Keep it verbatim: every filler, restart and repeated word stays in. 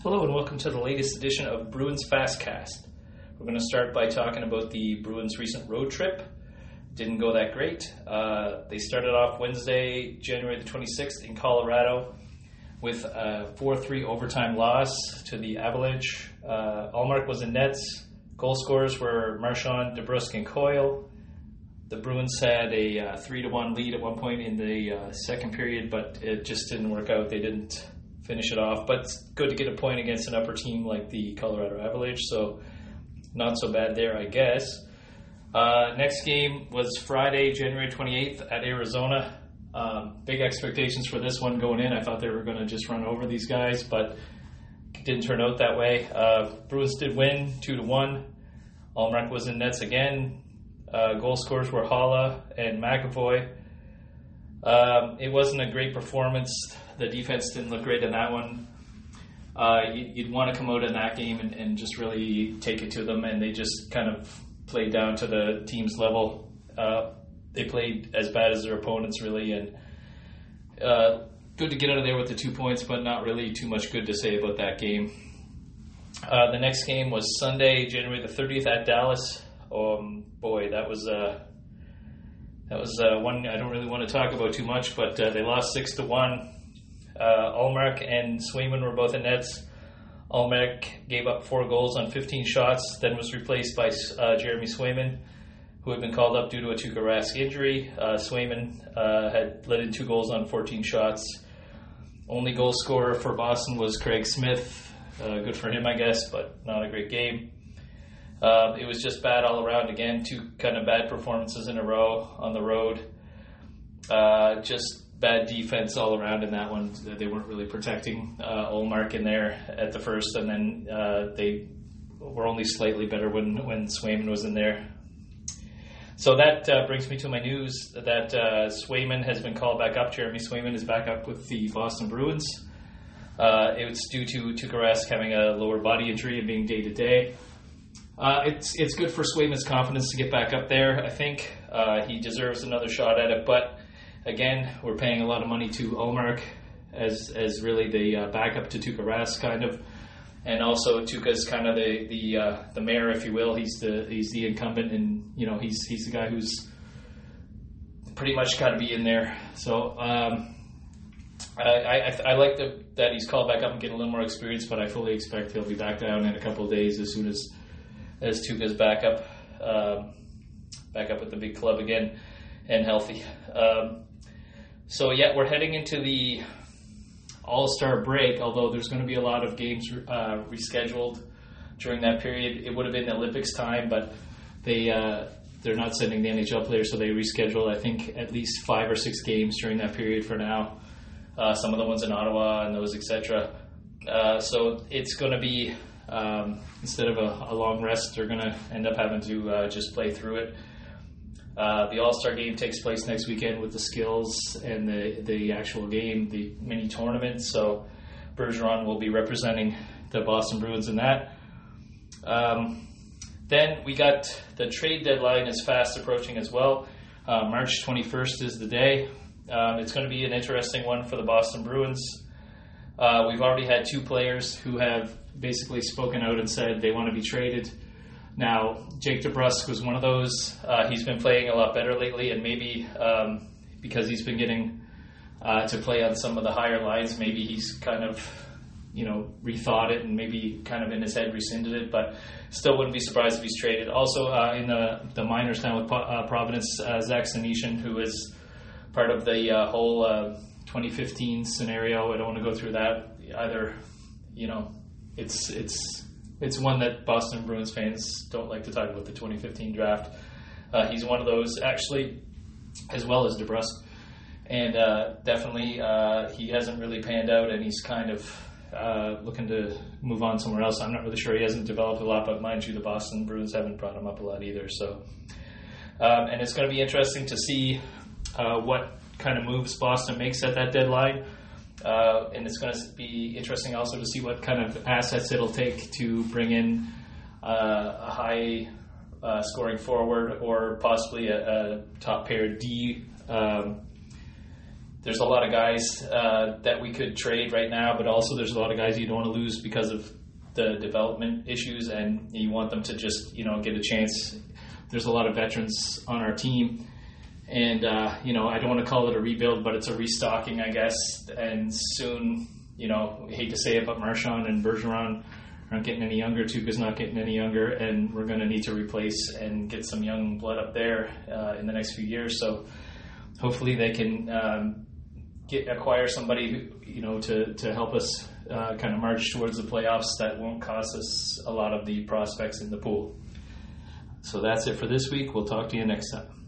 Hello and welcome to the latest edition of Bruins Fastcast. We're going to start by talking about the Bruins' recent road trip. Didn't go that great. Uh, they started off Wednesday, January the twenty-sixth in Colorado with a four three overtime loss to the Avalanche. Uh, Ullmark was in nets. Goal scorers were Marchand, DeBrusk, and Coyle. The Bruins had a uh, three to one lead at one point in the uh, second period, but it just didn't work out. They didn't finish it off, but it's good to get a point against an upper team like the Colorado Avalanche, so not so bad there, I guess. Uh, next game was Friday, January twenty-eighth at Arizona. Um, big expectations for this one going in. I thought they were going to just run over these guys, but it didn't turn out that way. Uh, Bruins did win two to one. Ullmark was in nets again. Uh, goal scorers were Haula and McAvoy. Um, it wasn't a great performance. The defense didn't look great in that one. Uh, you, you'd want to come out in that game and, and just really take it to them, and they just kind of played down to the team's level. Uh, they played as bad as their opponents, really, and uh, good to get out of there with the two points, but not really too much good to say about that game. Uh, the next game was Sunday, January the thirtieth at Dallas. Um, boy, that was uh, that was uh, one I don't really want to talk about too much, but uh, they lost six to one. Uh, Ullmark and Swayman were both in nets. Ullmark gave up four goals on fifteen shots, then was replaced by uh, Jeremy Swayman, who had been called up due to a Tuukka Rask injury. Uh, Swayman uh, had let in two goals on fourteen shots. Only goal scorer for Boston was Craig Smith. Uh, good for him, I guess, but not a great game. Uh, it was just bad all around again. Two kind of bad performances in a row on the road. Uh, just bad defense all around in that one. They weren't really protecting uh, Ullmark in there at the first, and then uh, they were only slightly better when, when Swayman was in there. So that uh, brings me to my news that uh, Swayman has been called back up. Jeremy Swayman is back up with the Boston Bruins. Uh, it was due to Tuukka Rask having a lower body injury and being day-to-day. Uh, it's it's good for Swayman's confidence to get back up there, I think. Uh, he deserves another shot at it, but again, we're paying a lot of money to Ullmark as as really the uh, backup to Tuukka Rask, kind of, and also Tuukka's kind of the the uh, the mayor, if you will. He's the he's the incumbent, and you know he's he's the guy who's pretty much got to be in there. So um, I I, I like the, that he's called back up and get a little more experience, but I fully expect he'll be back down in a couple of days as soon as as Tuukka's back up um, back up at the big club again and healthy. Um, So, yeah, we're heading into the All-Star break, although there's going to be a lot of games uh, rescheduled during that period. It would have been Olympics time, but they, uh, they're not sending the N H L players, so they reschedule, I think, at least five or six games during that period for now. Uh, some of the ones in Ottawa and those, et cetera. Uh, so it's going to be, um, instead of a, a long rest, they're going to end up having to uh, just play through it. Uh, the All-Star game takes place next weekend with the skills and the, the actual game, the mini tournament. So Bergeron will be representing the Boston Bruins in that. Um, then we got the trade deadline is fast approaching as well. Uh, March twenty-first is the day. Um, it's going to be an interesting one for the Boston Bruins. Uh, we've already had two players who have basically spoken out and said they want to be traded. Now, Jake DeBrusk was one of those. Uh, he's been playing a lot better lately, and maybe um, because he's been getting uh, to play on some of the higher lines, maybe he's kind of, you know, rethought it and maybe kind of in his head rescinded it, but still wouldn't be surprised if he's traded. Also, uh, in the, the minors now with uh, Providence, uh, Zach Senyshyn, who is part of the uh, whole uh, twenty fifteen scenario. I don't want to go through that either. You know, it's it's... It's one that Boston Bruins fans don't like to talk about, the twenty fifteen draft. Uh, he's one of those, actually, as well as DeBrusk. And uh, definitely uh, he hasn't really panned out, and he's kind of uh, looking to move on somewhere else. I'm not really sure. He hasn't developed a lot, but mind you, the Boston Bruins haven't brought him up a lot either. So, um, and it's going to be interesting to see uh, what kind of moves Boston makes at that deadline. Uh, and it's going to be interesting also to see what kind of assets it'll take to bring in uh, a high uh, scoring forward or possibly a, a top pair D um, there's a lot of guys uh, that we could trade right now, but also there's a lot of guys you don't want to lose because of the development issues, and you want them to just, you know, get a chance. There's a lot of veterans on our team, and, uh, you know, I don't want to call it a rebuild, but it's a restocking, I guess, and soon, you know, I hate to say it, but Marchand and Bergeron aren't getting any younger, Tuukka's not getting any younger, and we're going to need to replace and get some young blood up there uh, in the next few years, so hopefully they can um, get acquire somebody who, you know, to, to help us uh, kind of march towards the playoffs that won't cost us a lot of the prospects in the pool. So that's it for this week. We'll talk to you next time.